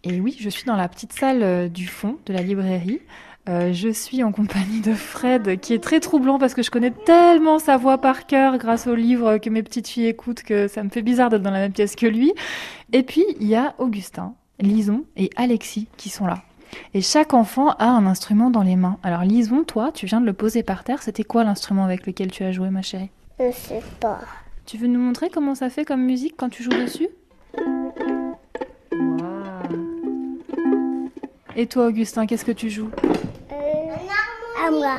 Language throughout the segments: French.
Et oui, je suis dans la petite salle du fond de la librairie. Je suis en compagnie de Fred, qui est très troublant parce que je connais tellement sa voix par cœur grâce aux livres que mes petites filles écoutent que ça me fait bizarre d'être dans la même pièce que lui. Et puis, il y a Augustin, Lison et Alexis qui sont là. Et chaque enfant a un instrument dans les mains. Alors Lison, toi, tu viens de le poser par terre. C'était quoi l'instrument avec lequel tu as joué, ma chérie? Je sais pas. Tu veux nous montrer comment ça fait comme musique quand tu joues dessus? Wow. Et toi, Augustin, qu'est-ce que tu joues? À moi.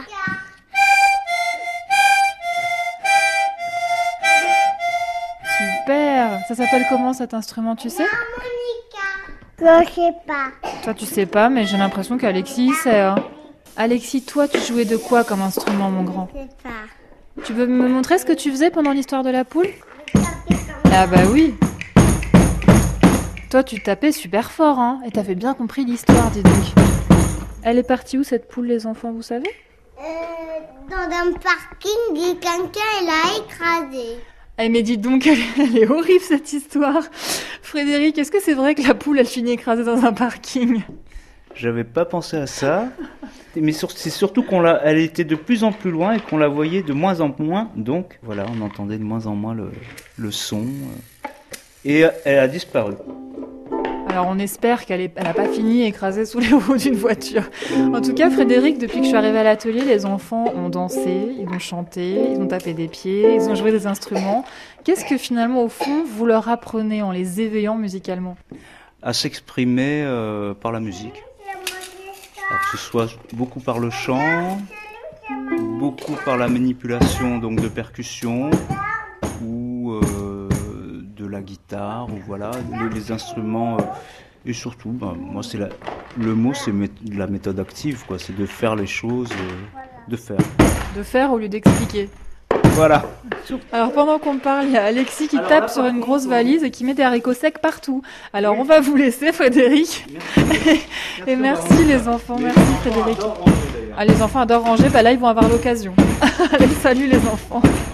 Super! Ça s'appelle comment cet instrument, tu sais? Je sais pas. Toi, tu sais pas, mais j'ai l'impression qu'Alexis il sait. Hein. Alexis, toi, tu jouais de quoi comme instrument, mon grand? Je sais pas. Tu veux me montrer ce que tu faisais pendant l'histoire de la poule? Ah bah oui! Toi, tu tapais super fort, hein? Et t'avais bien compris l'histoire, dis donc. Elle est partie où, cette poule, les enfants, vous savez? Dans un parking et quelqu'un l'a écrasé. Eh mais dites donc, elle est horrible cette histoire. Frédéric, est-ce que c'est vrai que la poule, elle finit écrasée dans un parking? J'avais pas pensé à ça, mais c'est surtout elle était de plus en plus loin et qu'on la voyait de moins en moins, donc voilà, on entendait de moins en moins le son, et elle a disparu. Alors on espère qu'elle n'a pas fini écrasée sous les roues d'une voiture. En tout cas, Frédéric, depuis que je suis arrivée à l'atelier, les enfants ont dansé, ils ont chanté, ils ont tapé des pieds, ils ont joué des instruments. Qu'est-ce que finalement, au fond, vous leur apprenez en les éveillant musicalement? À s'exprimer par la musique. Alors, que ce soit beaucoup par le chant, beaucoup par la manipulation donc de percussions, ou de la guitare, ou voilà, les instruments. Et surtout, moi, le mot, c'est de la méthode active, quoi. C'est de faire les choses, de faire. De faire au lieu d'expliquer. Voilà. Alors pendant qu'on parle, il y a Alexis qui tape sur une grosse valise et qui met des haricots secs partout. Alors on va vous laisser, Frédéric. Et merci les enfants, merci Frédéric. Ah, les enfants adorent ranger, là ils vont avoir l'occasion. Allez, salut les enfants.